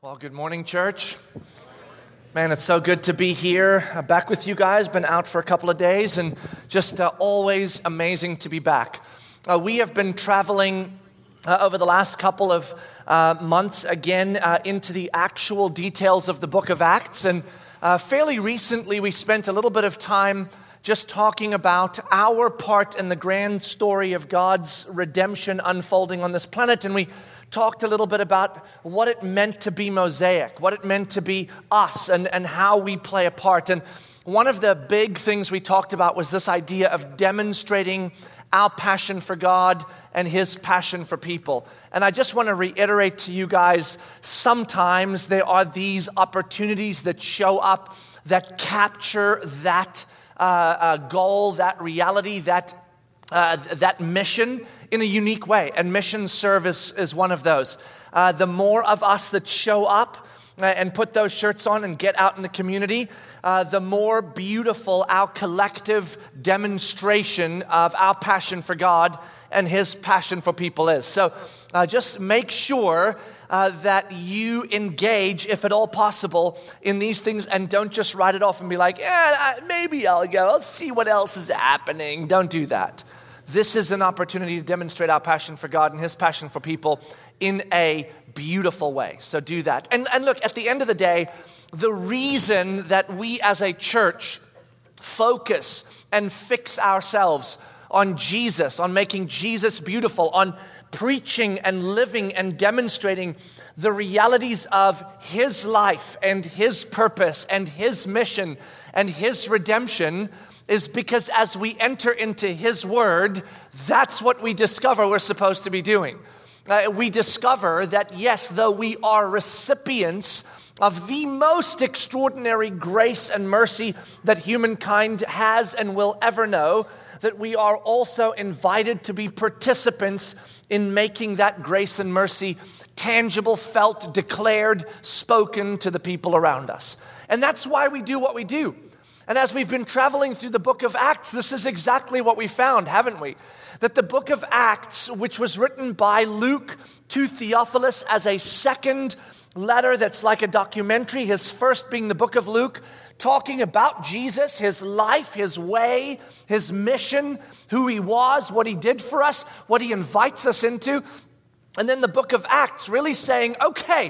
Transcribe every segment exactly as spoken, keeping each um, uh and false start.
Well, good morning, church. Man, it's so good to be here, uh, back with you guys. Been out for a couple of days, and just uh, always amazing to be back. Uh, we have been traveling uh, over the last couple of uh, months, again, uh, into the actual details of the book of Acts. And uh, fairly recently, we spent a little bit of time just talking about our part in the grand story of God's redemption unfolding on this planet. And we talked a little bit about what it meant to be Mosaic, what it meant to be us, and, and how we play a part. And one of the big things we talked about was this idea of demonstrating our passion for God and His passion for people. And I just want to reiterate to you guys, sometimes there are these opportunities that show up that capture that uh, uh, goal, that reality, that Uh, that mission in a unique way, and mission service is one of those. Uh, the more of us that show up uh, and put those shirts on and get out in the community, uh, the more beautiful our collective demonstration of our passion for God and His passion for people is. So uh, just make sure uh, that you engage, if at all possible, in these things, and don't just write it off and be like, yeah, maybe I'll go, I'll see what else is happening. Don't do that. This is an opportunity to demonstrate our passion for God and His passion for people in a beautiful way. So do that. And, and look, at the end of the day, the reason that we as a church focus and fix ourselves on Jesus, on making Jesus beautiful, on preaching and living and demonstrating the realities of His life and His purpose and His mission and His redemption is because as we enter into His Word, that's what we discover we're supposed to be doing. Uh, we discover that, yes, though we are recipients of the most extraordinary grace and mercy that humankind has and will ever know, that we are also invited to be participants in making that grace and mercy tangible, felt, declared, spoken to the people around us. And that's why we do what we do. And as we've been traveling through the book of Acts, this is exactly what we found, haven't we? That the book of Acts, which was written by Luke to Theophilus as a second letter that's like a documentary, his first being the book of Luke, talking about Jesus, His life, His way, His mission, who He was, what He did for us, what He invites us into. And then the book of Acts really saying, okay,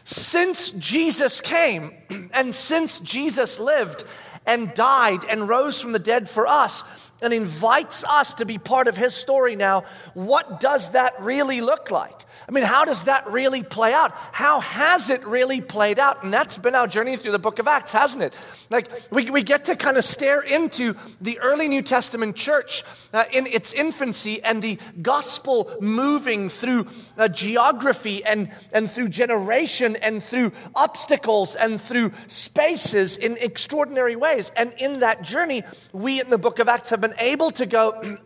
since Jesus came and since Jesus lived and died and rose from the dead for us and invites us to be part of His story now, what does that really look like? I mean, how does that really play out? How has it really played out? And that's been our journey through the book of Acts, hasn't it? Like, we, we get to kind of stare into the early New Testament church uh, in its infancy and the gospel moving through uh, geography and, and through generation and through obstacles and through spaces in extraordinary ways. And in that journey, we in the book of Acts have been able to go,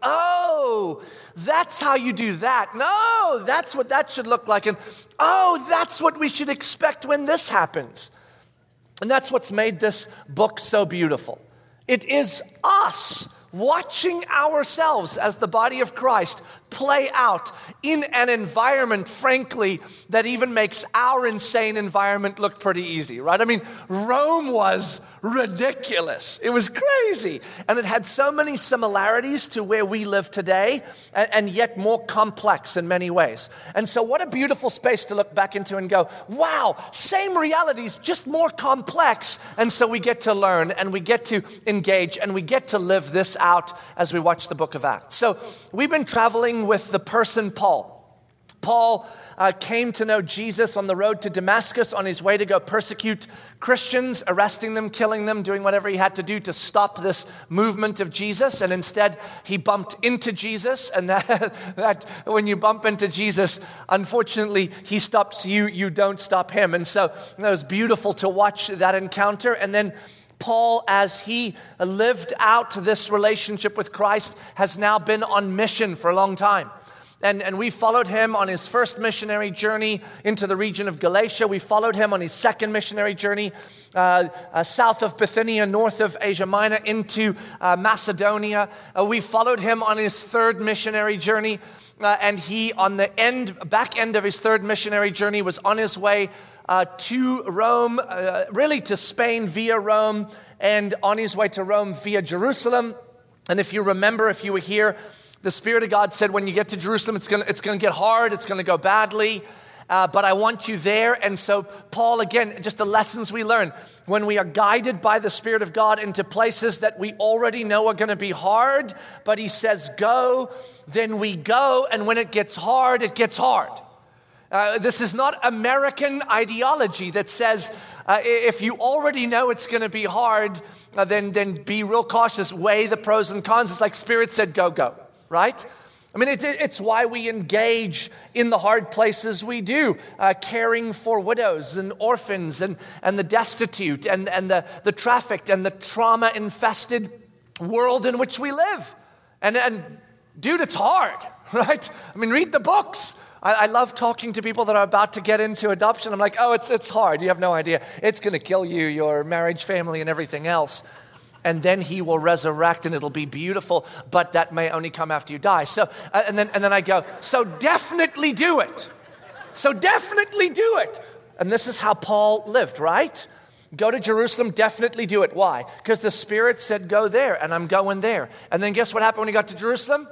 oh, that's how you do that. No, that's what that should look like. And oh, that's what we should expect when this happens. And that's what's made this book so beautiful. It is us watching ourselves as the body of Christ play out in an environment, frankly, that even makes our insane environment look pretty easy, right? I mean, Rome was ridiculous. It was crazy. And it had so many similarities to where we live today, and, and yet more complex in many ways. And so what a beautiful space to look back into and go, wow, same realities, just more complex. And so we get to learn, and we get to engage, and we get to live this out as we watch the book of Acts. So we've been traveling with the person Paul. Paul uh, came to know Jesus on the road to Damascus on his way to go persecute Christians, arresting them, killing them, doing whatever he had to do to stop this movement of Jesus. And instead, he bumped into Jesus. And that, that when you bump into Jesus, unfortunately, he stops you, you don't stop him. And so it was beautiful to watch that encounter. And then Paul, as he lived out this relationship with Christ, has now been on mission for a long time. And, and we followed him on his first missionary journey into the region of Galatia. We followed him on his second missionary journey uh, uh, south of Bithynia, north of Asia Minor, into uh, Macedonia. Uh, we followed him on his third missionary journey. Uh, and he, on the end, back end of his third missionary journey, was on his way uh, to Rome, uh, really to Spain via Rome, and on his way to Rome via Jerusalem. And if you remember, if you were here, the Spirit of God said, when you get to Jerusalem, it's going it's going to get hard, it's going to go badly, uh, but I want you there. And so Paul, again, just the lessons we learn. When we are guided by the Spirit of God into places that we already know are going to be hard, but he says go, then we go, and when it gets hard, it gets hard. Uh, this is not American ideology that says uh, if you already know it's going to be hard, uh, then, then be real cautious, weigh the pros and cons. It's like Spirit said, go, go, right? I mean, it, it's why we engage in the hard places we do, uh, caring for widows and orphans and, and the destitute and, and the, the trafficked and the trauma-infested world in which we live. And, and dude, it's hard, right? I mean, read the books. I, I love talking to people that are about to get into adoption. I'm like, oh, it's it's hard. You have no idea. It's going to kill you, your marriage, family, and everything else. And then he will resurrect and it'll be beautiful, but that may only come after you die. So, uh, and then and then I go, so definitely do it. So definitely do it. And this is how Paul lived, right? Go to Jerusalem, definitely do it. Why? Because the Spirit said go there, and I'm going there. And then guess what happened when he got to Jerusalem?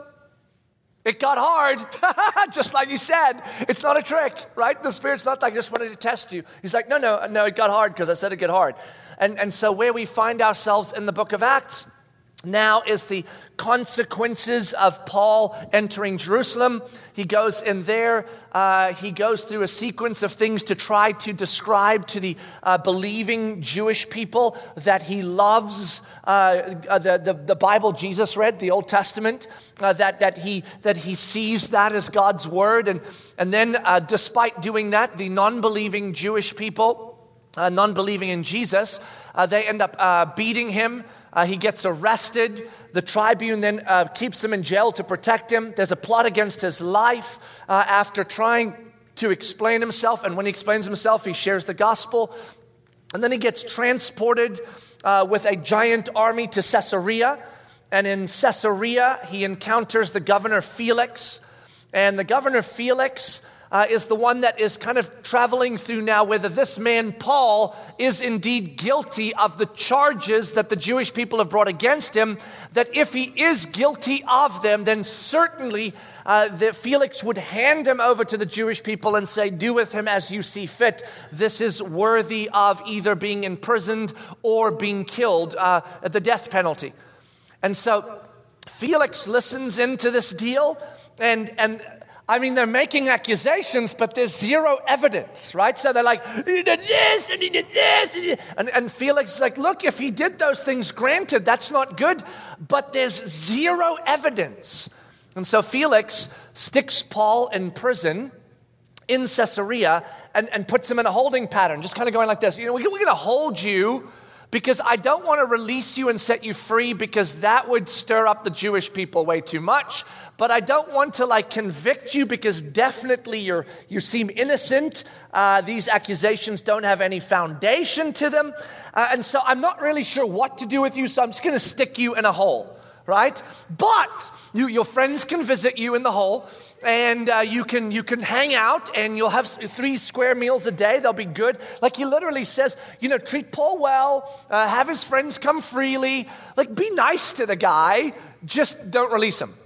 It got hard, just like he said. It's not a trick, right? The Spirit's not like, I just wanted to test you. He's like, no, no, no, it got hard because I said it get hard. And, and so where we find ourselves in the book of Acts now is the consequences of Paul entering Jerusalem. He goes in there, uh, he goes through a sequence of things to try to describe to the uh, believing Jewish people that he loves uh, the, the, the Bible Jesus read, the Old Testament, uh, that, that, he, that he sees that as God's word. And, and then uh, despite doing that, the non-believing Jewish people, uh, non-believing in Jesus, uh, they end up uh, beating him. Uh, he gets arrested. The tribune then uh, keeps him in jail to protect him. There's a plot against his life uh, after trying to explain himself. And when he explains himself, he shares the gospel. And then he gets transported uh, with a giant army to Caesarea. And in Caesarea, he encounters the governor Felix. And the governor Felix Uh, is the one that is kind of traveling through now whether this man, Paul, is indeed guilty of the charges that the Jewish people have brought against him, that if he is guilty of them, then certainly uh, that Felix would hand him over to the Jewish people and say, do with him as you see fit. This is worthy of either being imprisoned or being killed uh, at the death penalty. And so Felix listens into this deal and and I mean, they're making accusations, but there's zero evidence, right? So they're like, he did this, and he did this. And, he did. and, and Felix is like, look, if he did those things, granted, that's not good, but there's zero evidence. And so Felix sticks Paul in prison in Caesarea and, and puts him in a holding pattern, just kind of going like this. You know, we're going to hold you because I don't want to release you and set you free because that would stir up the Jewish people way too much. But I don't want to like convict you because definitely you're, you seem innocent. Uh, these accusations don't have any foundation to them. Uh, and so I'm not really sure what to do with you, so I'm just going to stick you in a hole, right? But you, your friends can visit you in the hole. And uh, you can you can hang out and you'll have three square meals a day. They'll be good. Like he literally says, you know, treat Paul well, uh, have his friends come freely. Like be nice to the guy, just don't release him.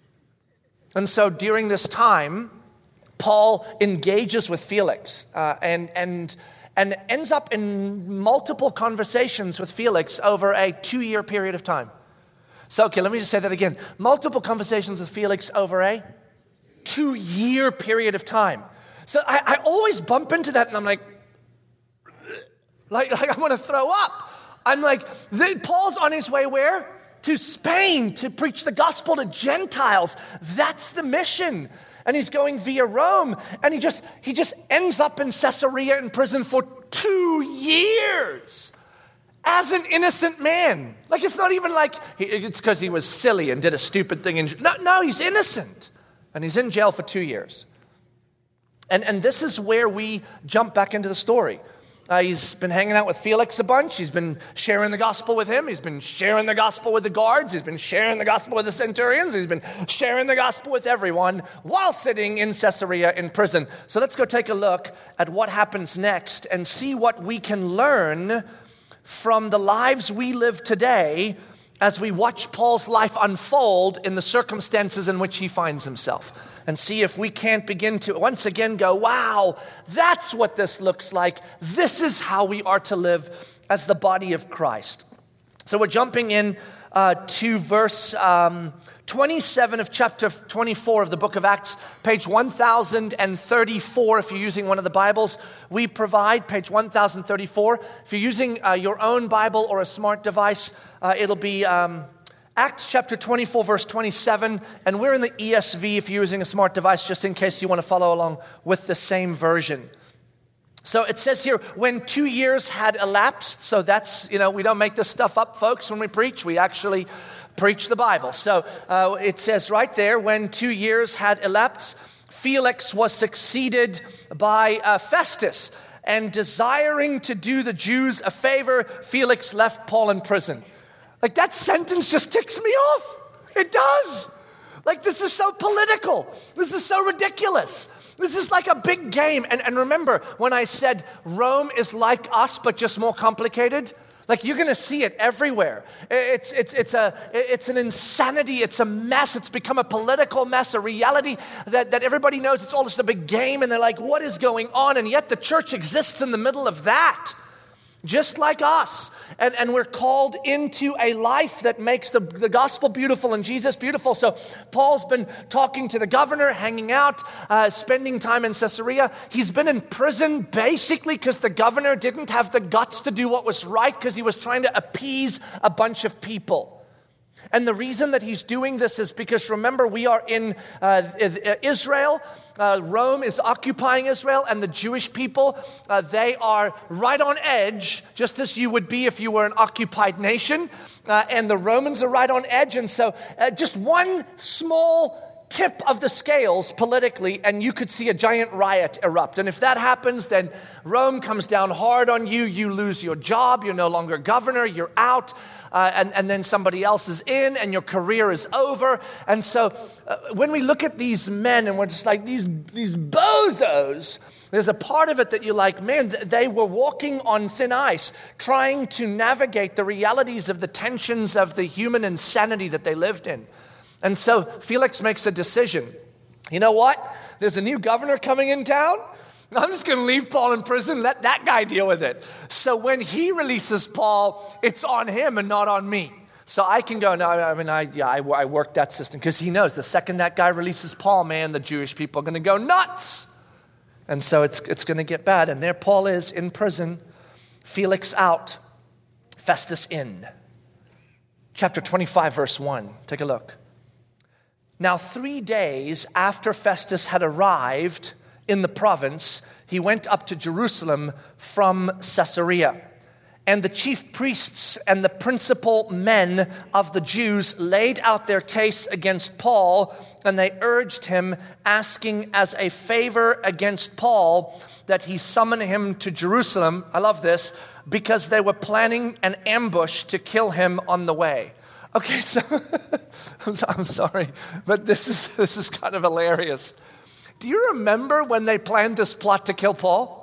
And so during this time, Paul engages with Felix uh, and and and ends up in multiple conversations with Felix over a two-year period of time. So, okay, let me just say that again. Multiple conversations with Felix over a two-year period of time. So I, I always bump into that and I'm like, like, like I want to throw up. I'm like, the, Paul's on his way where? To Spain to preach the gospel to Gentiles. That's the mission. And he's going via Rome. And he just he just ends up in Caesarea in prison for two years. As an innocent man. Like it's not even like, he, it's because he was silly and did a stupid thing. In, no, no, he's innocent. And he's in jail for two years. And, and this is where we jump back into the story. Uh, he's been hanging out with Felix a bunch. He's been sharing the gospel with him. He's been sharing the gospel with the guards. He's been sharing the gospel with the centurions. He's been sharing the gospel with everyone while sitting in Caesarea in prison. So let's go take a look at what happens next and see what we can learn from the lives we live today as we watch Paul's life unfold in the circumstances in which he finds himself. And see if we can't begin to once again go, wow, that's what this looks like. This is how we are to live as the body of Christ. So we're jumping in uh, to verse um, twenty-seven of chapter twenty-four of the book of Acts, page one thousand thirty-four. If you're using one of the Bibles we provide, page one thousand thirty-four. If you're using uh, your own Bible or a smart device, uh, it'll be Um, Acts chapter twenty-four, verse twenty-seven, and we're in the E S V if you're using a smart device, just in case you want to follow along with the same version. So it says here, when two years had elapsed, so that's, you know, we don't make this stuff up, folks, when we preach. We actually preach the Bible. So uh, it says right there, when two years had elapsed, Felix was succeeded by uh, Festus, and desiring to do the Jews a favor, Felix left Paul in prison. Like, that sentence just ticks me off. It does. Like, this is so political. This is so ridiculous. This is like a big game. And, and remember, when I said Rome is like us, but just more complicated, like, you're going to see it everywhere. It's, it's, it's, a, it's an insanity. It's a mess. It's become a political mess, a reality that, that everybody knows it's all just a big game. And they're like, what is going on? And yet the church exists in the middle of that. Just like us. And, and we're called into a life that makes the, the gospel beautiful and Jesus beautiful. So Paul's been talking to the governor, hanging out, uh, spending time in Caesarea. He's been in prison basically because the governor didn't have the guts to do what was right because he was trying to appease a bunch of people. And the reason that he's doing this is because, remember, we are in uh, Israel. Uh, Rome is occupying Israel, and the Jewish people, uh, they are right on edge, just as you would be if you were an occupied nation. Uh, and the Romans are right on edge. And so uh, just one small tip of the scales politically, and you could see a giant riot erupt. And if that happens, then Rome comes down hard on you. You lose your job. You're no longer governor. You're out. Uh, and, and then somebody else is in, and your career is over. And so uh, when we look at these men, and we're just like, these, these bozos, there's a part of it that you're like, man, they were walking on thin ice, trying to navigate the realities of the tensions of the human insanity that they lived in. And so Felix makes a decision. You know what? There's a new governor coming in town. I'm just going to leave Paul in prison, let that guy deal with it. So when he releases Paul, it's on him and not on me. So I can go, no, I mean, I, yeah, I, I worked that system. Because he knows the second that guy releases Paul, man, the Jewish people are going to go nuts. And so it's, it's going to get bad. And there Paul is in prison, Felix out, Festus in. Chapter twenty-five, verse one. Take a look. Now, three days after Festus had arrived in the province, he went up to Jerusalem from Caesarea. And the chief priests and the principal men of the Jews laid out their case against Paul, and they urged him, asking as a favor against Paul that he summon him to Jerusalem. I love this, because they were planning an ambush to kill him on the way. Okay, so I'm, I'm sorry, but this is this is kind of hilarious. Do you remember when they planned this plot to kill Paul?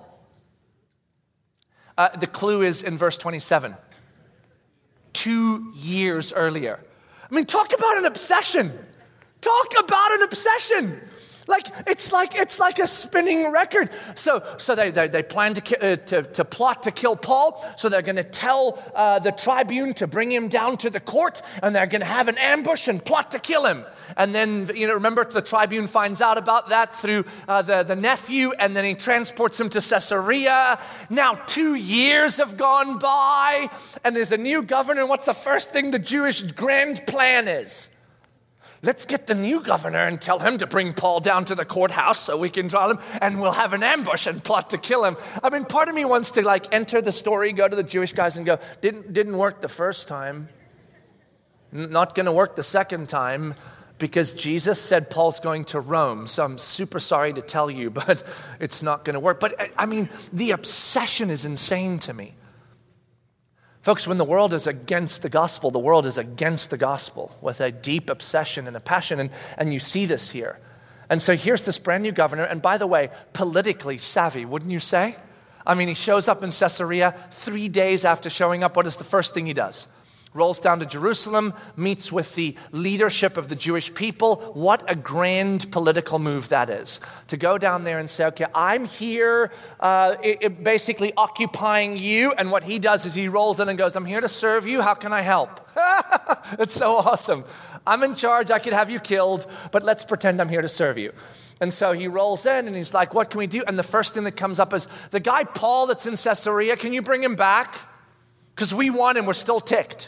Uh, the clue is in verse twenty-seven. Two years earlier. I mean, talk about an obsession. Talk about an obsession. Like it's like it's like a spinning record. So so they they, they plan to, ki- uh, to to plot to kill Paul. So they're going to tell uh, the tribune to bring him down to the court, and they're going to have an ambush and plot to kill him. And then, you know, remember, the tribune finds out about that through uh, the the nephew, and then he transports him to Caesarea. Now two years have gone by, and there's a new governor. And what's the first thing the Jewish grand plan is? Let's get the new governor and tell him to bring Paul down to the courthouse so we can trial him, and we'll have an ambush and plot to kill him. I mean, part of me wants to like enter the story, go to the Jewish guys and go, didn't didn't work the first time. Not going to work the second time. because Jesus said Paul's going to Rome. So I'm super sorry to tell you, but it's not going to work. But I mean, the obsession is insane to me. Folks, when the world is against the gospel, the world is against the gospel with a deep obsession and a passion, and, and you see this here. And so here's this brand new governor, and by the way, politically savvy, wouldn't you say? I mean, he shows up in Caesarea three days after showing up. What is the first thing he does? Rolls down to Jerusalem, meets with the leadership of the Jewish people. What a grand political move that is. To go down there and say, okay, I'm here uh, it, it basically occupying you. And what he does is he rolls in and goes, I'm here to serve you. How can I help? It's so awesome. I'm in charge. I could have you killed, but let's pretend I'm here to serve you. And so he rolls in and he's like, what can we do? And the first thing that comes up is, the guy Paul that's in Caesarea, can you bring him back? Because we won and we're still ticked.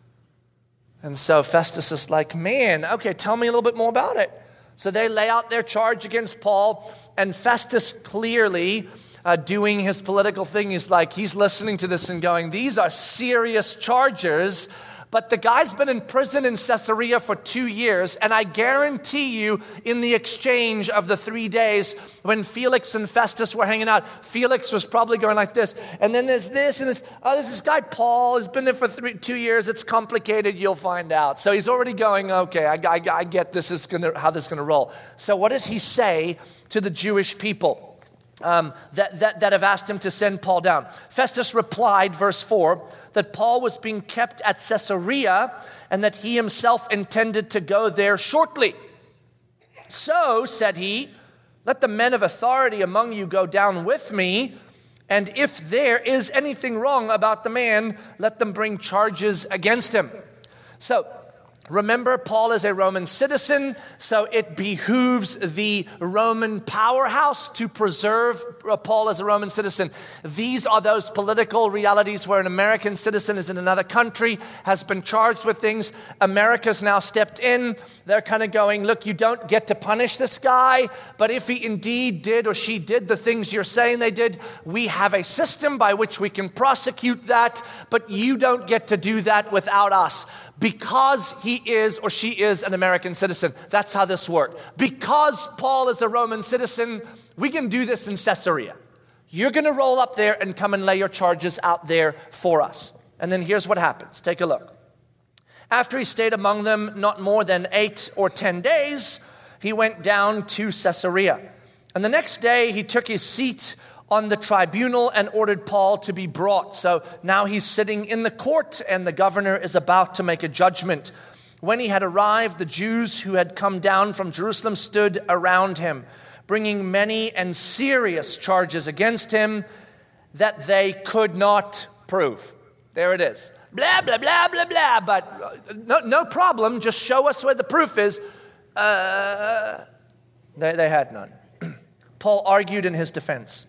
And so Festus is like, man, okay, tell me a little bit more about it. So they lay out their charge against Paul, and Festus clearly uh, doing his political thing is like, he's listening to this and going, these are serious charges. But the guy's been in prison in Caesarea for two years, and I guarantee you, in the exchange of the three days when Felix and Festus were hanging out, Felix was probably going like this, and then there's this and this. Oh, there's this guy Paul has been there for three, two years. It's complicated. You'll find out. So he's already going, okay, I, I, I get this is gonna how this is gonna roll. So what does he say to the Jewish people? Um, that, that, that have asked him to send Paul down. Festus replied, verse four, that Paul was being kept at Caesarea and that he himself intended to go there shortly. So, said he, let the men of authority among you go down with me, and if there is anything wrong about the man, let them bring charges against him. So, remember, Paul is a Roman citizen, so it behooves the Roman powerhouse to preserve Paul as a Roman citizen. These are those political realities where an American citizen is in another country, has been charged with things. America's now stepped in. They're kind of going, look, you don't get to punish this guy, but if he indeed did or she did the things you're saying they did, we have a system by which we can prosecute that, but you don't get to do that without us. Because he is or she is an American citizen. That's how this worked. Because Paul is a Roman citizen, we can do this in Caesarea. You're going to roll up there and come and lay your charges out there for us. And then here's what happens. Take a look. After he stayed among them not more than eight or ten days, he went down to Caesarea. And the next day he took his seat on the tribunal and ordered Paul to be brought. So now he's sitting in the court and the governor is about to make a judgment. When he had arrived, the Jews who had come down from Jerusalem stood around him, bringing many and serious charges against him that they could not prove. There it is. Blah, blah, blah, blah, blah. But no, no problem. Just show us where the proof is. Uh, they, they had none. Paul argued in his defense.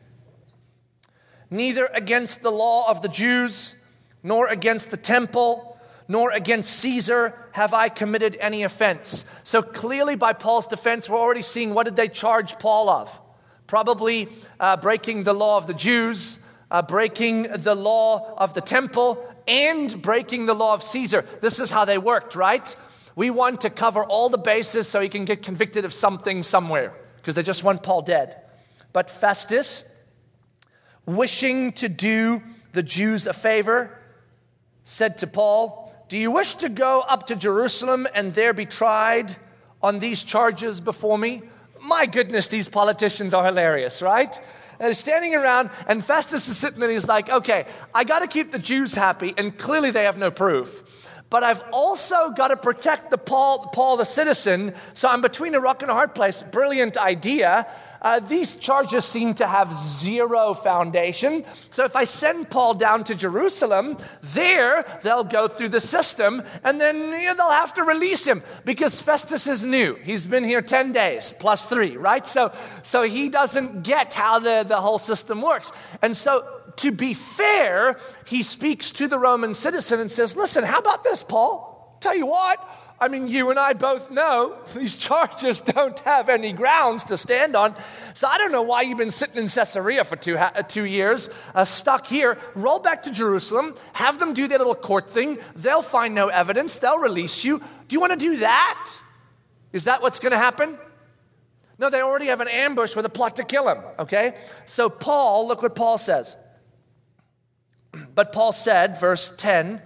Neither against the law of the Jews, nor against the temple, nor against Caesar have I committed any offense. So clearly by Paul's defense, we're already seeing what did they charge Paul of? Probably uh, breaking the law of the Jews, uh, breaking the law of the temple, and breaking the law of Caesar. This is how they worked, right? We want to cover all the bases so he can get convicted of something somewhere, because they just want Paul dead. But Festus, wishing to do the Jews a favor, said to Paul, do you wish to go up to Jerusalem and there be tried on these charges before me? My goodness, these politicians are hilarious, right? And they're standing around, and Festus is sitting there, and he's like, okay, I got to keep the Jews happy, and clearly they have no proof. But I've also got to protect the Paul, Paul the citizen, so I'm between a rock and a hard place. Brilliant idea. Uh, these charges seem to have zero foundation. So if I send Paul down to Jerusalem, there they'll go through the system, and then you know, they'll have to release him because Festus is new. He's been here ten days plus three, right? So, so he doesn't get how the, the whole system works. And so to be fair, he speaks to the Roman citizen and says, listen, how about this, Paul? Tell you what, I mean, you and I both know these charges don't have any grounds to stand on. So I don't know why you've been sitting in Caesarea for two, uh, two years, uh, stuck here. Roll back to Jerusalem, have them do their little court thing. They'll find no evidence. They'll release you. Do you want to do that? Is that what's going to happen? No, they already have an ambush with a plot to kill him, okay? So Paul, look what Paul says. But Paul said, verse ten,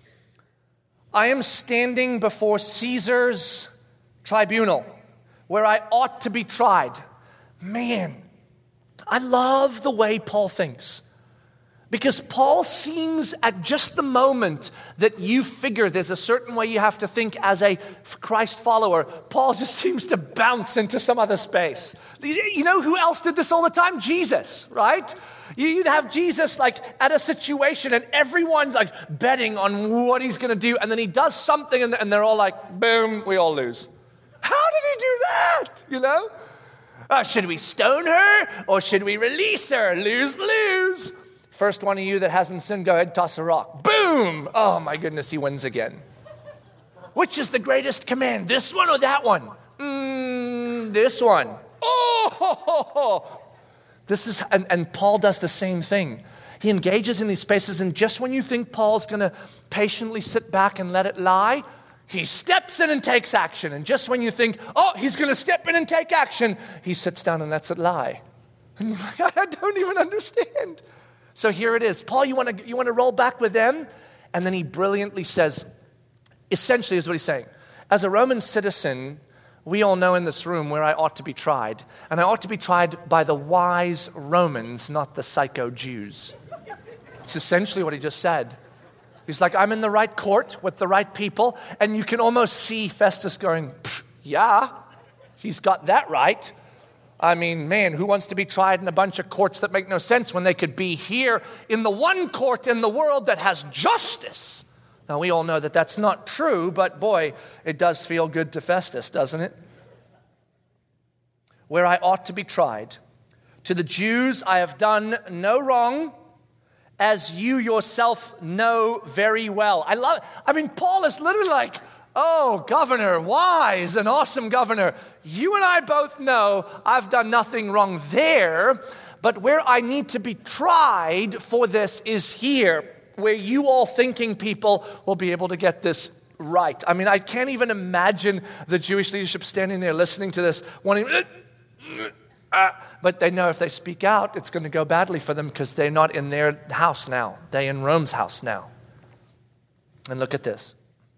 I am standing before Caesar's tribunal, where I ought to be tried. Man, I love the way Paul thinks. Because Paul seems at just the moment that you figure there's a certain way you have to think as a Christ follower, Paul just seems to bounce into some other space. You know who else did this all the time? Jesus, right? You'd have Jesus like at a situation and everyone's like betting on what he's going to do. And then he does something and they're all like, boom, we all lose. How did he do that? You know? Uh, should we stone her or should we release her? Lose, lose. First one of you that hasn't sinned, go ahead, toss a rock. Boom! Oh my goodness, he wins again. Which is the greatest command, this one or that one? Mm, this one. Oh! Ho, ho, ho. This is, and, and Paul does the same thing. He engages in these spaces, and just when you think Paul's going to patiently sit back and let it lie, he steps in and takes action. And just when you think, oh, he's going to step in and take action, he sits down and lets it lie. And you're like, I don't even understand. So here it is. Paul, you want to you want to roll back with them? And then he brilliantly says, essentially is what he's saying. As a Roman citizen, we all know in this room where I ought to be tried. And I ought to be tried by the wise Romans, not the psycho Jews. It's essentially what he just said. He's like, I'm in the right court with the right people. And you can almost see Festus going, yeah, he's got that right. I mean, man, who wants to be tried in a bunch of courts that make no sense when they could be here in the one court in the world that has justice? Now, we all know that that's not true, but boy, it does feel good to Festus, doesn't it? Where I ought to be tried. To the Jews, I have done no wrong, as you yourself know very well. I love, I mean, Paul is literally like, oh, governor, wise and awesome governor, you and I both know I've done nothing wrong there, but where I need to be tried for this is here, where you all thinking people will be able to get this right. I mean, I can't even imagine the Jewish leadership standing there listening to this, wanting, uh, but they know if they speak out, it's going to go badly for them because they're not in their house now. They're in Rome's house now. And look at this.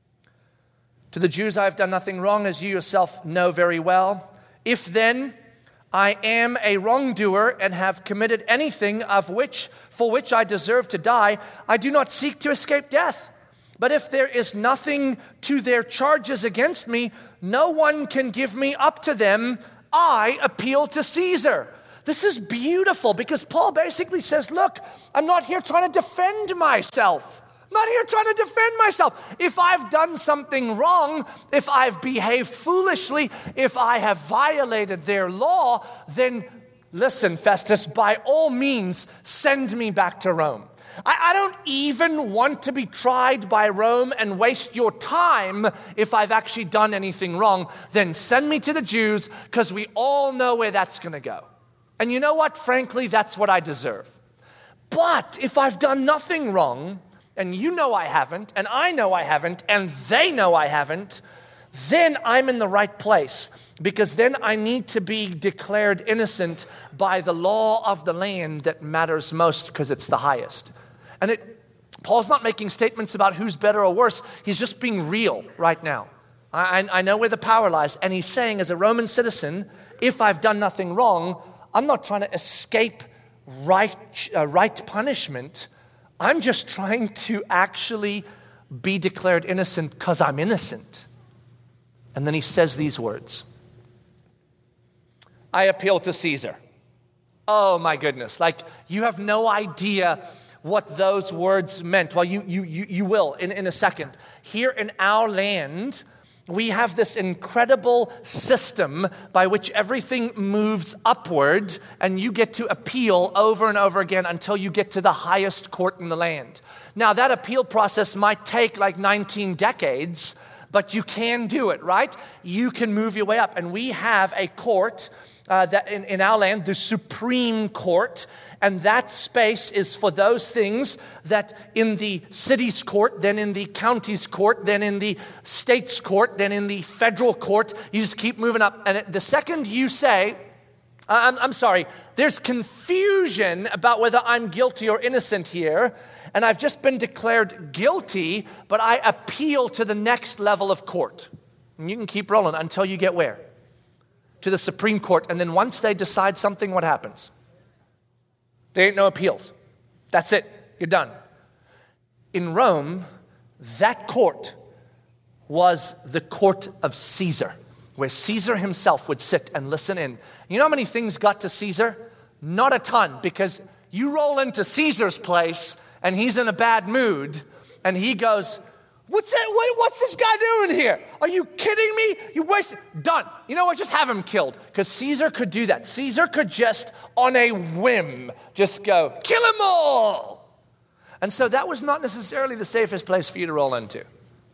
To the Jews I have done nothing wrong, as you yourself know very well. If then I am a wrongdoer and have committed anything of which for which I deserve to die, I do not seek to escape death. But if there is nothing to their charges against me, no one can give me up to them. I appeal to Caesar. This is beautiful because Paul basically says, look, I'm not here trying to defend myself. I'm not here trying to defend myself. If I've done something wrong, if I've behaved foolishly, if I have violated their law, then listen, Festus, by all means, send me back to Rome. I, I don't even want to be tried by Rome and waste your time if I've actually done anything wrong. Then send me to the Jews because we all know where that's going to go. And you know what? Frankly, that's what I deserve. But if I've done nothing wrong, and you know I haven't, and I know I haven't, and they know I haven't, then I'm in the right place. Because then I need to be declared innocent by the law of the land that matters most because it's the highest. And it, Paul's not making statements about who's better or worse. He's just being real right now. I, I know where the power lies. And he's saying, as a Roman citizen, if I've done nothing wrong, I'm not trying to escape right, uh, right punishment. I'm just trying to actually be declared innocent because I'm innocent. And then he says these words. I appeal to Caesar. Oh my goodness. Like you have no idea what those words meant. Well, you you you, you will in, in a second. Here in our land, we have this incredible system by which everything moves upward and you get to appeal over and over again until you get to the highest court in the land. Now, that appeal process might take like nineteen decades, but you can do it, right? You can move your way up. And we have a court uh, that in, in our land, the Supreme Court. And that space is for those things that in the city's court, then in the county's court, then in the state's court, then in the federal court. You just keep moving up. And the second you say, I'm, I'm sorry, there's confusion about whether I'm guilty or innocent here, and I've just been declared guilty, but I appeal to the next level of court. And you can keep rolling until you get where? To the Supreme Court. And then once they decide something, what happens? There ain't no appeals. That's it. You're done. In Rome, that court was the court of Caesar, where Caesar himself would sit and listen in. You know how many things got to Caesar? Not a ton, because you roll into Caesar's place and he's in a bad mood and he goes, What's that? What, what's this guy doing here? Are you kidding me? You wasted. Done. You know what? Just have him killed. Because Caesar could do that. Caesar could just, on a whim, just go, kill them all. And so that was not necessarily the safest place for you to roll into.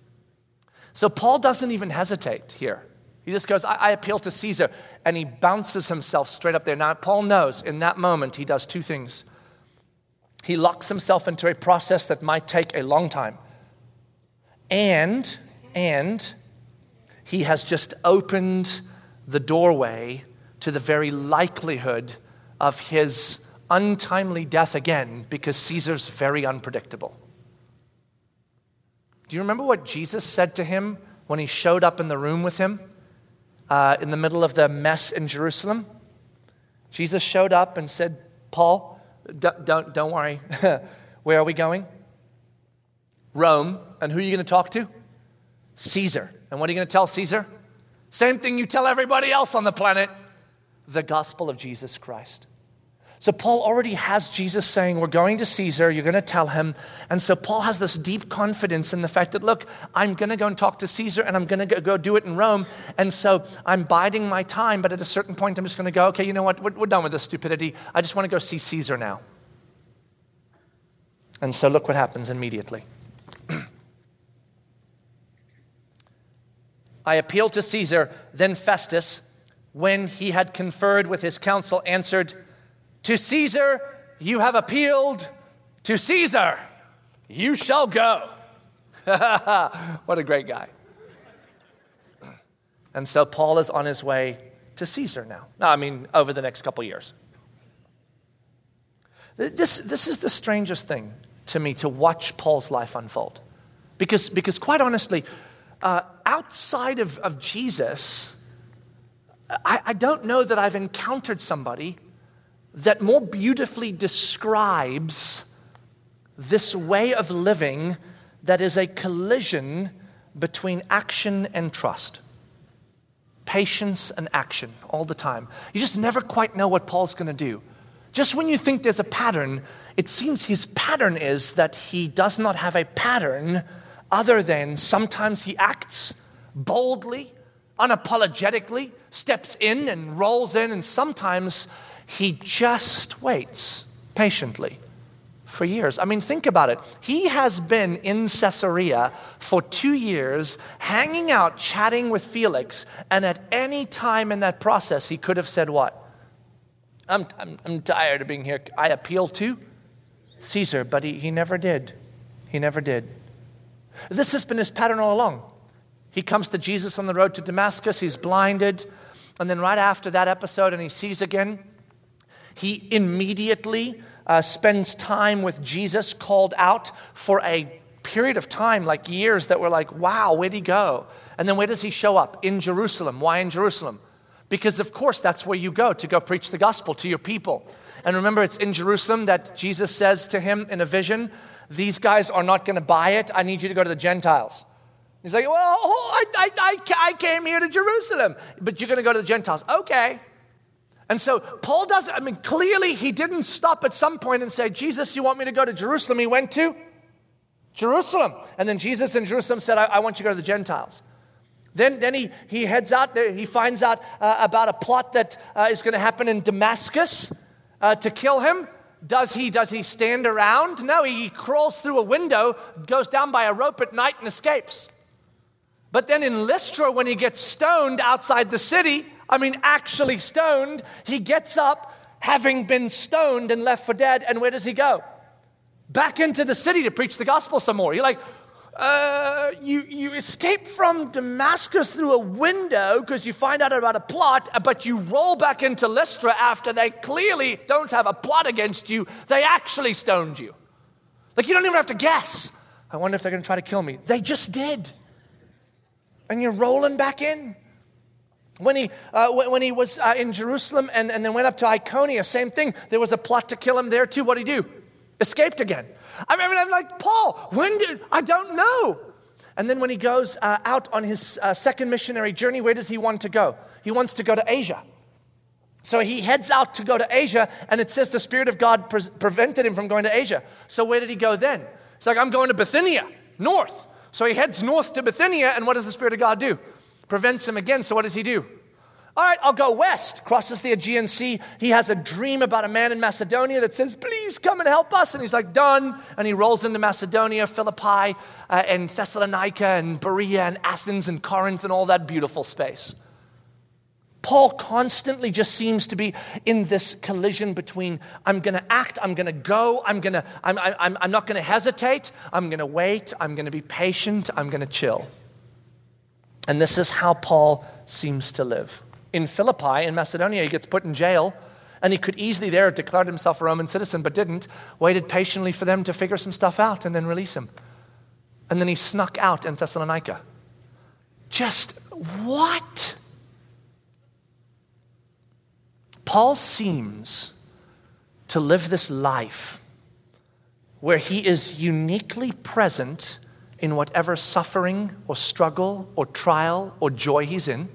So Paul doesn't even hesitate here. He just goes, I, I appeal to Caesar. And he bounces himself straight up there. Now, Paul knows in that moment he does two things. He locks himself into a process that might take a long time. And, and he has just opened the doorway to the very likelihood of his untimely death again, because Caesar's very unpredictable. Do you remember what Jesus said to him when he showed up in the room with him uh, in the middle of the mess in Jerusalem? Jesus showed up and said, Paul, d- don't, don't worry. Where are we going? Rome. And who are you going to talk to? Caesar. And what are you going to tell Caesar? Same thing you tell everybody else on the planet. The gospel of Jesus Christ. So Paul already has Jesus saying, we're going to Caesar, you're going to tell him. And so Paul has this deep confidence in the fact that, look, I'm going to go and talk to Caesar and I'm going to go do it in Rome. And so I'm biding my time, but at a certain point I'm just going to go, okay, you know what, we're, we're done with this stupidity. I just want to go see Caesar now. And so look what happens immediately. I appealed to Caesar. Then Festus, when he had conferred with his council, answered, to Caesar you have appealed, to Caesar you shall go. What a great guy. And so Paul is on his way to Caesar now. No, I mean, over the next couple years. This, this is the strangest thing to me, to watch Paul's life unfold. Because, because quite honestly, uh, outside of, of Jesus, I, I don't know that I've encountered somebody that more beautifully describes this way of living that is a collision between action and trust. Patience and action all the time. You just never quite know what Paul's going to do. Just when you think there's a pattern, it seems his pattern is that he does not have a pattern other than sometimes he acts boldly, unapologetically, steps in and rolls in, and sometimes he just waits patiently for years. I mean, think about it. He has been in Caesarea for two years, hanging out, chatting with Felix, and at any time in that process, he could have said what? I'm, I'm, I'm tired of being here. I appeal to Caesar, but he, he never did. He never did. This has been his pattern all along. He comes to Jesus on the road to Damascus. He's blinded. And then right after that episode, and he sees again, he immediately uh, spends time with Jesus, called out for a period of time, like years, that were like, wow, where'd he go? And then where does he show up? In Jerusalem. Why in Jerusalem? Because, of course, that's where you go to go preach the gospel to your people. And remember, it's in Jerusalem that Jesus says to him in a vision, these guys are not going to buy it. I need you to go to the Gentiles. He's like, well, oh, I, I, I came here to Jerusalem, but you're going to go to the Gentiles. Okay. And so Paul doesn't, I mean, clearly he didn't stop at some point and say, Jesus, you want me to go to Jerusalem? He went to Jerusalem. And then Jesus in Jerusalem said, I, I want you to go to the Gentiles. Then, then he, he heads out there. He finds out uh, about a plot that uh, is going to happen in Damascus uh, to kill him. Does he, does he stand around? No, he crawls through a window, goes down by a rope at night and escapes. But then in Lystra, when he gets stoned outside the city, I mean, actually stoned. He gets up, having been stoned and left for dead, and where does he go? Back into the city to preach the gospel some more. You're like, uh, you, you escape from Damascus through a window because you find out about a plot, but you roll back into Lystra after they clearly don't have a plot against you. They actually stoned you. Like, you don't even have to guess. I wonder if they're going to try to kill me. They just did. And you're rolling back in. When he uh, when he was uh, in Jerusalem and, and then went up to Iconium, same thing. There was a plot to kill him there too. What did he do? Escaped again. I mean, I'm like, Paul, when did, I don't know. And then when he goes uh, out on his uh, second missionary journey, where does he want to go? He wants to go to Asia. So he heads out to go to Asia, and it says the Spirit of God pre- prevented him from going to Asia. So where did he go then? It's like, I'm going to Bithynia, north. So he heads north to Bithynia, and what does the Spirit of God do? Prevents him again, so what does he do? All right, I'll go west. Crosses the Aegean Sea. He has a dream about a man in Macedonia that says, please come and help us. And he's like, done. And he rolls into Macedonia, Philippi, uh, and Thessalonica, and Berea, and Athens, and Corinth, and all that beautiful space. Paul constantly just seems to be in this collision between I'm going to act, I'm going to go, I'm going to, I'm, I'm, I'm not going to hesitate, I'm going to wait, I'm going to be patient, I'm going to chill. And this is how Paul seems to live. In Philippi, in Macedonia, he gets put in jail, and he could easily there have declared himself a Roman citizen, but didn't, waited patiently for them to figure some stuff out and then release him. And then he snuck out in Thessalonica. Just what? Paul seems to live this life where he is uniquely present in whatever suffering or struggle or trial or joy he's in.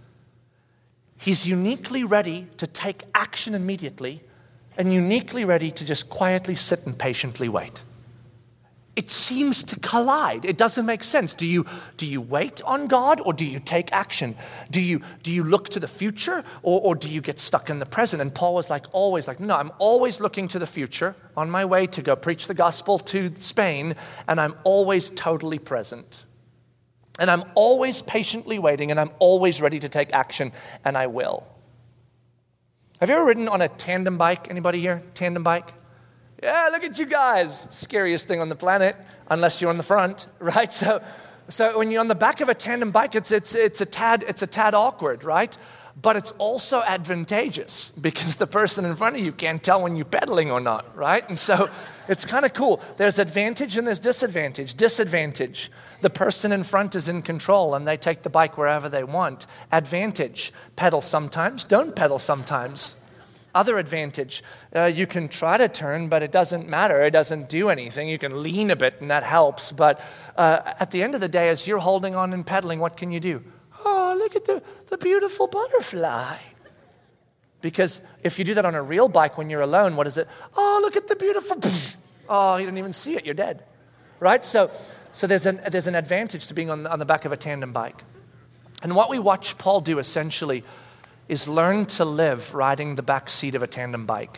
He's uniquely ready to take action immediately and uniquely ready to just quietly sit and patiently wait. It seems to collide. It doesn't make sense. Do you, do you wait on God or do you take action? Do you, do you look to the future or, or do you get stuck in the present? And Paul was like, always like, no, I'm always looking to the future on my way to go preach the gospel to Spain, and I'm always totally present. And I'm always patiently waiting, and I'm always ready to take action, and I will. Have you ever ridden on a tandem bike? Anybody here? Tandem bike? Yeah, look at you guys. Scariest thing on the planet, unless you're on the front, right? So, so when you're on the back of a tandem bike, it's it's it's a tad it's a tad awkward, right? But it's also advantageous because the person in front of you can't tell when you're pedaling or not, right? And so it's kind of cool. There's advantage and there's disadvantage. Disadvantage, the person in front is in control and they take the bike wherever they want. Advantage, pedal sometimes, don't pedal sometimes. Other advantage, uh, you can try to turn, but it doesn't matter. It doesn't do anything. You can lean a bit and that helps. But uh, at the end of the day, as you're holding on and pedaling, what can you do? Oh, look at the, the beautiful butterfly. Because if you do that on a real bike when you're alone, what is it? Oh, look at the beautiful... Oh, you didn't even see it. You're dead. Right? So so there's an, there's an advantage to being on, on the back of a tandem bike. And what we watch Paul do essentially is learn to live riding the back seat of a tandem bike.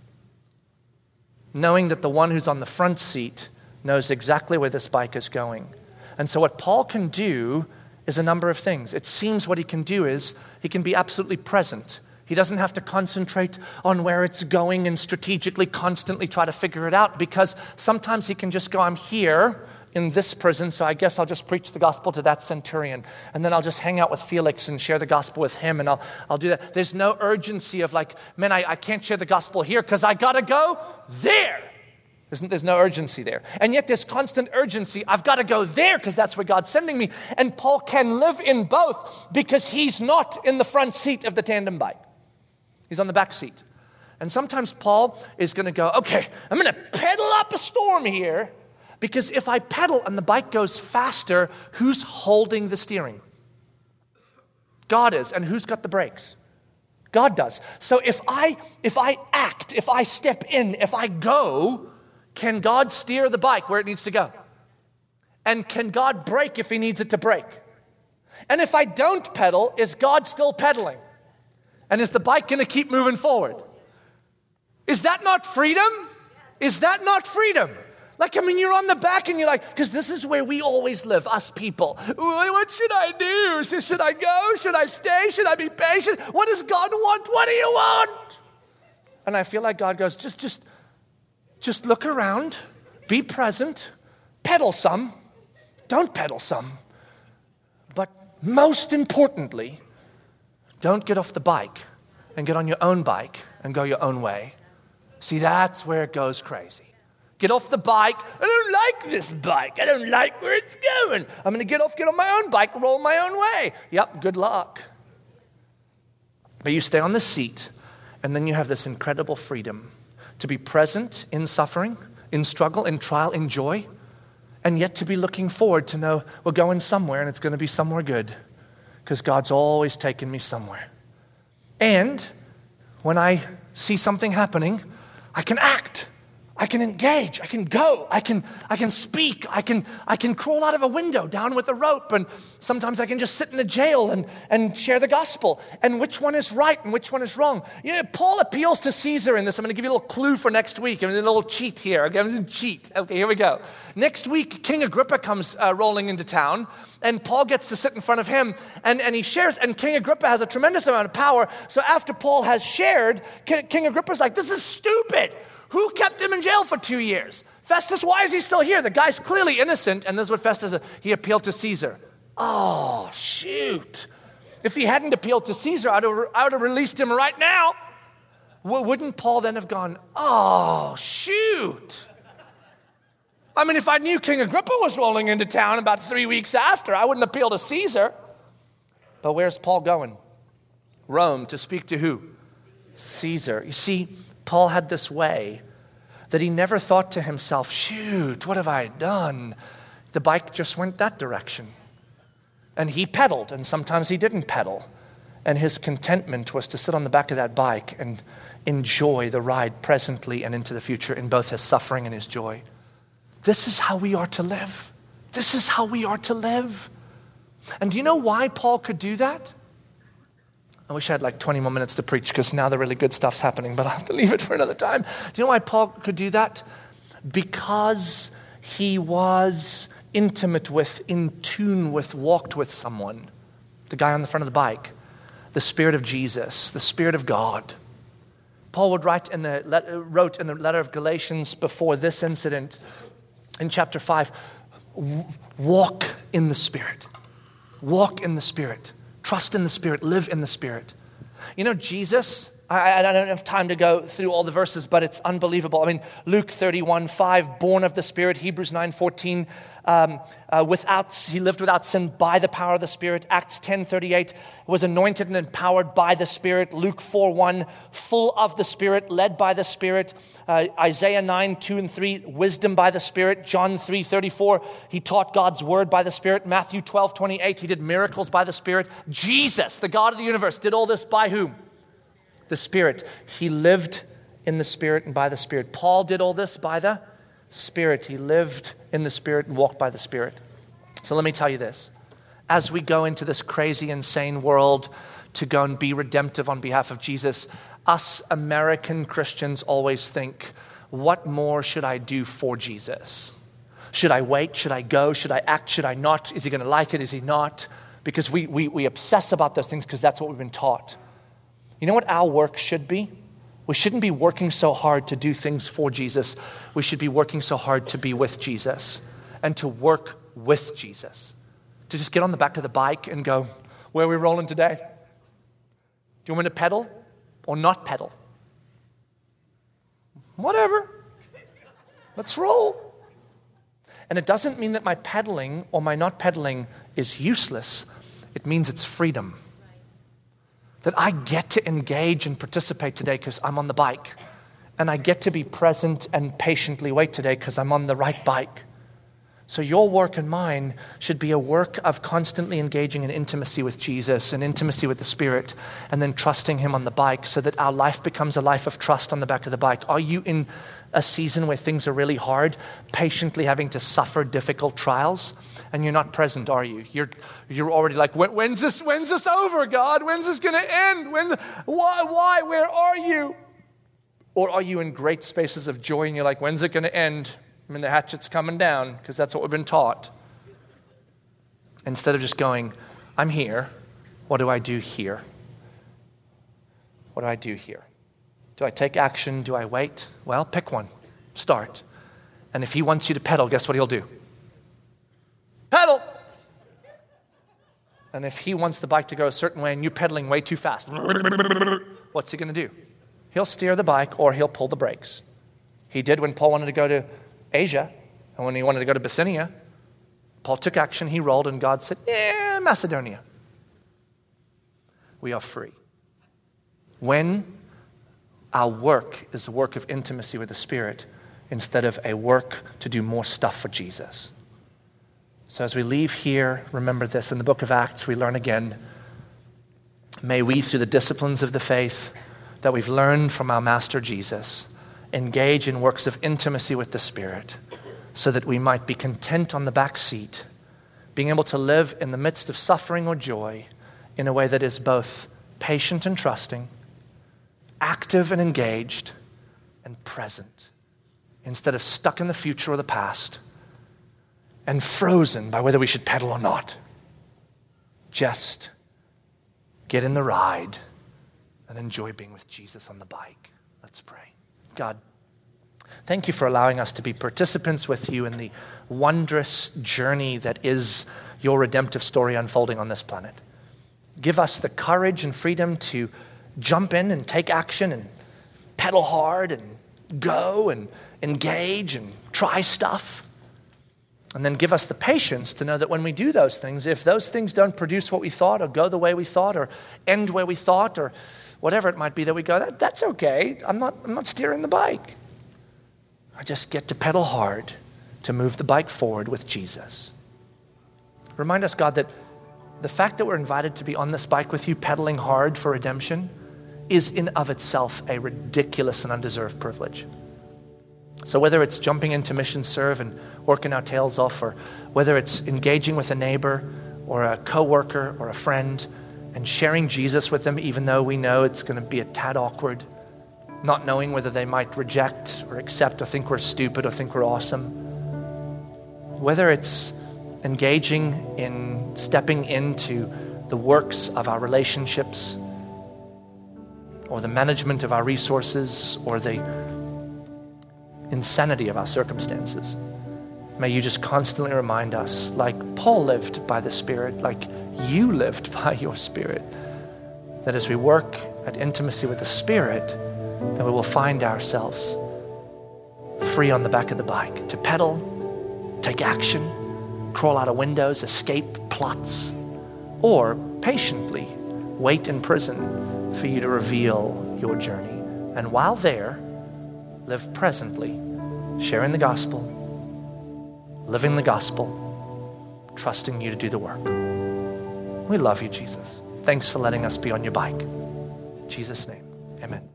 Knowing that the one who's on the front seat knows exactly where this bike is going. And so what Paul can do is a number of things. It seems what he can do is he can be absolutely present. He doesn't have to concentrate on where it's going and strategically constantly try to figure it out, because sometimes he can just go, I'm here in this prison, so I guess I'll just preach the gospel to that centurion, and then I'll just hang out with Felix and share the gospel with him, and I'll I'll do that. There's no urgency of like, man, I, I can't share the gospel here because I gotta go there. There's, there's no urgency there. And yet there's constant urgency. I've got to go there because that's where God's sending me. And Paul can live in both because he's not in the front seat of the tandem bike. He's on the back seat. And sometimes Paul is going to go, okay, I'm going to pedal up a storm here, because if I pedal and the bike goes faster, who's holding the steering? God is. And who's got the brakes? God does. So if I if I act, if I step in, if I go, can God steer the bike where it needs to go? And can God brake if he needs it to brake? And if I don't pedal, is God still pedaling? And is the bike going to keep moving forward? Is that not freedom? Is that not freedom? Like, I mean, you're on the back and you're like, because this is where we always live, us people. What should I do? Should, should I go? Should I stay? Should I be patient? What does God want? What do you want? And I feel like God goes, just, just, just look around, be present, pedal some, don't pedal some. But most importantly, don't get off the bike and get on your own bike and go your own way. See, that's where it goes crazy. Get off the bike. I don't like this bike. I don't like where it's going. I'm going to get off, get on my own bike, roll my own way. Yep, good luck. But you stay on the seat, and then you have this incredible freedom to be present in suffering, in struggle, in trial, in joy, and yet to be looking forward to know we're going somewhere, and it's going to be somewhere good, because God's always taken me somewhere. And when I see something happening, I can act. I can engage, I can go, I can I can speak, I can I can crawl out of a window down with a rope, and sometimes I can just sit in a jail and, and share the gospel. And which one is right and which one is wrong? You know, Paul appeals to Caesar in this. I'm going to give you a little clue for next week. I'm going to do a little cheat here. Okay, I'm going to cheat. Okay, here we go. Next week, King Agrippa comes uh, rolling into town, and Paul gets to sit in front of him, and, and he shares, and King Agrippa has a tremendous amount of power. So after Paul has shared, King, King Agrippa's like, this is stupid. Who kept him in jail for two years? Festus, why is he still here? The guy's clearly innocent. And this is what Festus said. He appealed to Caesar. Oh, shoot. If he hadn't appealed to Caesar, I would have, I would have released him right now. W- wouldn't Paul then have gone, oh, shoot. I mean, if I knew King Agrippa was rolling into town about three weeks after, I wouldn't appeal to Caesar. But where's Paul going? Rome, to speak to who? Caesar. You see, Paul had this way that he never thought to himself, shoot, what have I done? The bike just went that direction. And he pedaled, and sometimes he didn't pedal. And his contentment was to sit on the back of that bike and enjoy the ride presently and into the future in both his suffering and his joy. This is how we are to live. This is how we are to live. And do you know why Paul could do that? I wish I had like twenty more minutes to preach, because now the really good stuff's happening, but I'll have to leave it for another time. Do you know why Paul could do that? Because he was intimate with, in tune with, walked with someone. The guy on the front of the bike. The Spirit of Jesus, the Spirit of God. Paul would write in the, wrote in the letter of Galatians before this incident, in chapter five, walk in the Spirit. Walk in the Spirit. Trust in the Spirit. Live in the Spirit. You know, Jesus, I, I don't have time to go through all the verses, but it's unbelievable. I mean, Luke thirty-one five, born of the Spirit. Hebrews nine fourteen, um, uh, without, he lived without sin by the power of the Spirit. Acts ten thirty-eight, was anointed and empowered by the Spirit. Luke four one, full of the Spirit, led by the Spirit. Uh, Isaiah nine two and three, wisdom by the Spirit. John three thirty-four, he taught God's word by the Spirit. Matthew twelve twenty-eight, he did miracles by the Spirit. Jesus, the God of the universe, did all this by whom? The Spirit. He lived in the Spirit and by the Spirit. Paul did all this by the Spirit. He lived in the Spirit and walked by the Spirit. So let me tell you this. As we go into this crazy, insane world to go and be redemptive on behalf of Jesus, us American Christians always think, what more should I do for Jesus? Should I wait? Should I go? Should I act? Should I not? Is he going to like it? Is he not? Because we, we, we obsess about those things because that's what we've been taught. You know what our work should be? We shouldn't be working so hard to do things for Jesus. We should be working so hard to be with Jesus and to work with Jesus. To just get on the back of the bike and go, where are we rolling today? Do you want me to pedal or not pedal? Whatever. Let's roll. And it doesn't mean that my pedaling or my not pedaling is useless. It means it's freedom. That I get to engage and participate today because I'm on the bike. And I get to be present and patiently wait today because I'm on the right bike. So your work and mine should be a work of constantly engaging in intimacy with Jesus and intimacy with the Spirit, and then trusting Him on the bike so that our life becomes a life of trust on the back of the bike. Are you in a season where things are really hard, patiently having to suffer difficult trials? And you're not present, are you? You're you're already like, when, when's this? When's this over, God? When's this going to end? When's why? Why? Where are you? Or are you in great spaces of joy and you're like, when's it going to end? I mean, the hatchet's coming down because that's what we've been taught. Instead of just going, I'm here. What do I do here? What do I do here? Do I take action? Do I wait? Well, pick one. Start. And if he wants you to pedal, guess what he'll do? Pedal! And if he wants the bike to go a certain way and you're pedaling way too fast, what's he going to do? He'll steer the bike or he'll pull the brakes. He did when Paul wanted to go to Asia, and when he wanted to go to Bithynia, Paul took action, he rolled, and God said, yeah, Macedonia. We are free. When our work is a work of intimacy with the Spirit instead of a work to do more stuff for Jesus. So as we leave here, remember this. In the book of Acts, we learn again, may we, through the disciplines of the faith that we've learned from our Master Jesus, engage in works of intimacy with the Spirit so that we might be content on the back seat, being able to live in the midst of suffering or joy in a way that is both patient and trusting, active and engaged, and present, instead of stuck in the future or the past and frozen by whether we should pedal or not. Just get in the ride and enjoy being with Jesus on the bike. Let's pray. God, thank you for allowing us to be participants with you in the wondrous journey that is your redemptive story unfolding on this planet. Give us the courage and freedom to jump in and take action and pedal hard and go and engage and try stuff. And then give us the patience to know that when we do those things, if those things don't produce what we thought or go the way we thought or end where we thought or whatever it might be, that we go, that, that's okay. I'm not, I'm not steering the bike. I just get to pedal hard to move the bike forward with Jesus. Remind us, God, that the fact that we're invited to be on this bike with you, pedaling hard for redemption, is in of itself a ridiculous and undeserved privilege. So whether it's jumping into mission serve and working our tails off, or whether it's engaging with a neighbor or a coworker or a friend and sharing Jesus with them, even though we know it's going to be a tad awkward, not knowing whether they might reject or accept or think we're stupid or think we're awesome. Whether it's engaging in stepping into the works of our relationships or the management of our resources or the insanity of our circumstances. May you just constantly remind us, like Paul lived by the Spirit, like you lived by your Spirit, that as we work at intimacy with the Spirit, that we will find ourselves free on the back of the bike to pedal, take action, crawl out of windows, escape plots, or patiently wait in prison for you to reveal your journey. And while there, live presently, sharing the gospel, living the gospel, trusting you to do the work. We love you, Jesus. Thanks for letting us be on your bike. In Jesus' name, amen.